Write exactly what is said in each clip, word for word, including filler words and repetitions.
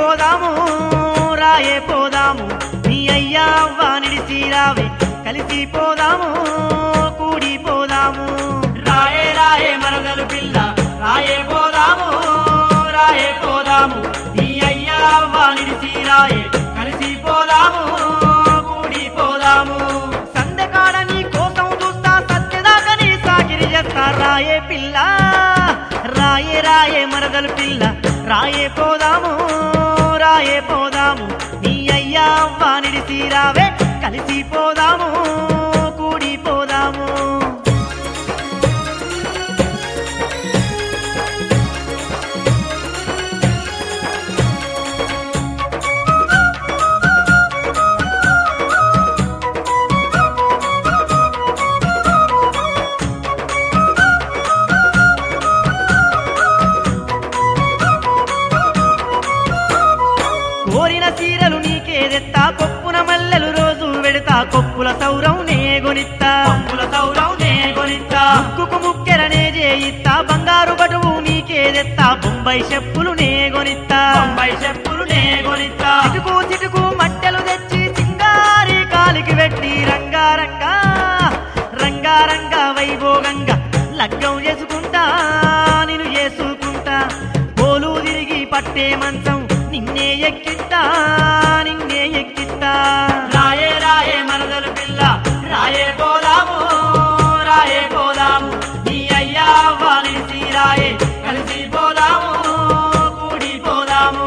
పోదాము రాయే పోదాము నీ అయ్యా అవ్వ నిడిసి రావే కలిసి పోదాము కూడి పోదాము రాయే రాయే మరదలు పిల్ల రాయే పోదాము రాయే పోదాము నీ అయ్యా అవ్వ నిడిసి రాయే కలిసి పోదాము కూడి పోదాము సందెకాడ నీ కోసం చూస్తా సత్యదాకా నీ సాకిరి చేస్తా రాయే పిల్ల రాయే రాయే మరదలు పిల్ల రాయే పోదాము రాయే పోదాము నీ అయ్యా అవ్వ నిడిసి రావే కలిసి పోదాము కూడి పోదాము కోరిన చీరలు నీకేదెత్తా కొప్పున మల్లెలు రోజు వెడతా కొప్పుల సౌరం నే గొనిత్తా కొప్పుల సౌరం నే గొనిత్తా ముక్కుకు ముక్కెరనే చేయిత్తా బంగారు బటువు నీకేదెత్తా బొంబాయి చెప్పులు నే గొనిత్తా బొంబాయి చెప్పులు నే గొనిత్తా చిటుకు చిటుకు మట్టెలు తెచ్చి సింగారి కాలికి పెట్టి రంగారంగా రంగారంగా వైభోగంగా లగ్గం చేసుకుంటా నిన్ను చేసుకుంటా పోలు తిరిగి పట్టే మంచం నిన్నే ఎక్కిస్తా నిన్నే ఎక్కిస్తా రాయే రాయే మరదలు పిల్ల రాయే పోదాము రాయే పోదాము నీ అయ్యా అవ్వ నిడిసి రాయే కలిసి పోదాము కూడి పోదాము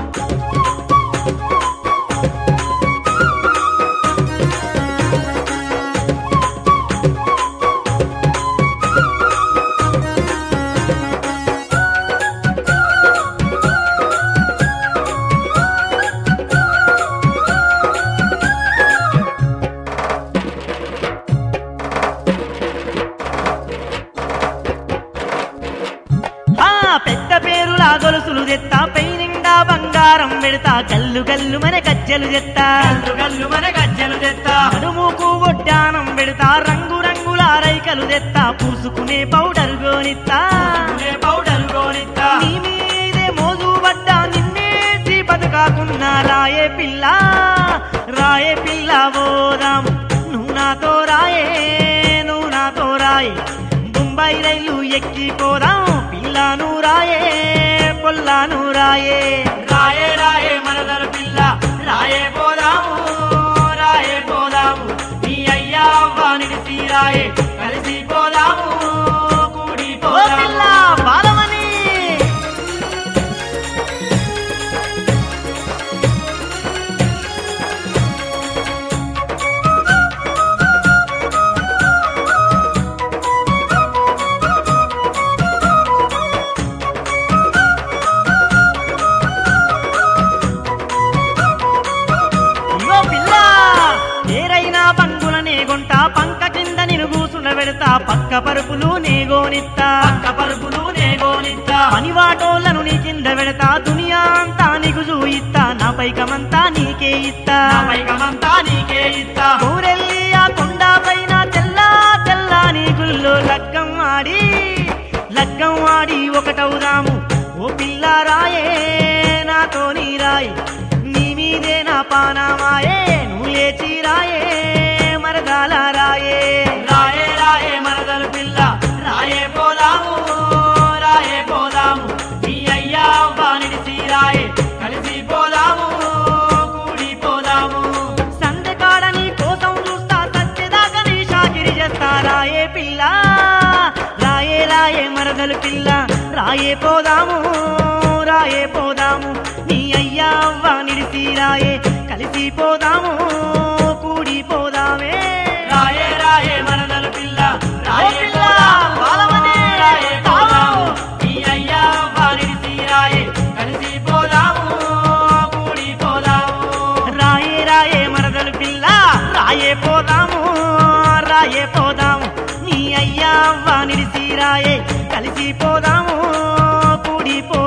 పెద్ద పేరులా గొలుసులు తెత్తా పై నిండా బంగారం పెడతా గల్లు గల్లు మన గజ్జలు తెత్తా గల్లు గల్లు మన గజ్జలు తెత్తా నడుముకు ఒడ్డానం పెడతా రంగు రంగుల రైకలు తెత్తా పూసుకునే పౌడర్ గోనిత్తా పౌడర్ గోనిత్తా నీ మీదే మోజు పడ్డా నిన్నేసి బతుకాకున్నా రాయే పిల్ల రాయే పిల్ల పోదాం నువ్వు నాతో రాయే నువ్వు నాతో రాయే బొంబాయి రైలు ఎక్కిపోదాం పిల్లను రాయే పొల్లాను రాయే రాయే రాయే మరదలు పిల్ల రాయే పోదాము రాయే పోదాము నీ అయ్యా అవ్వ నిడిసి రాయే కలిసి పోదాము కూడి ఓ పిల్ల పోదాము బాలమణి ఇగో పిల్ల ఏరైనా బంగులనే గొంటా పంక కింద నిన్ను కూసుండ పెడతా పక్క పరుపులు నే గోనిత్తా పక్క పరుపులు నే గోనిత్తా పనివాటోళ్ళను నీ కింద పెడతా దునియా అంతా నీకు చూయిత్తా నా పైకమంతా నీకే ఇత్తా నా పైకమంతా నీకే ఇస్తా ఊరెళ్ళి ఆ కొండ పైన తెల్లా తెల్లా నీ గుల్లో లగ్గం ఆడి లగ్గం ఆడి ఒకటవుదాము ఓ పిల్ల రాయే నాతో నీ రాయే నీ మీదే నా పానామాయే నువ్వు లేచి రాయే మరదాల రాయే రాయే రాయే మరదలు పిల్ల రాయే పోదాము రాయే పోదాము నీ అయ్యా అవ్వ నిడిసి రాయే కలిసి పోదాము కూడి పోదాము సందెకాడ నీ కోసం చూస్తా సత్యదాకా నీ షాకిరి చేస్తా రాయే పిల్ల రాయే రాయే మరదలు పిల్ల రాయే పోదాము రాయే పోదాము నీ అయ్యా అవ్వ నిడిసి రాయే కలిసి పోదాము కూడి పోదామే రాయే రాయే మరదలు పిల్ల రాయే ఓ పిల్ల, పోదాము, బాలమణి, రాయే పోదాము తావు. నీ అయ్యా అవ్వ నిడిసి రాయే కలిసి పోదాము కూడి పోదాము రాయే రాయే మరదలు పిల్ల రాయే పోదాము రాయే పోదాము నీ అయ్యా అవ్వ నిడిసి రాయే కలిసి పోదాము కూడి పో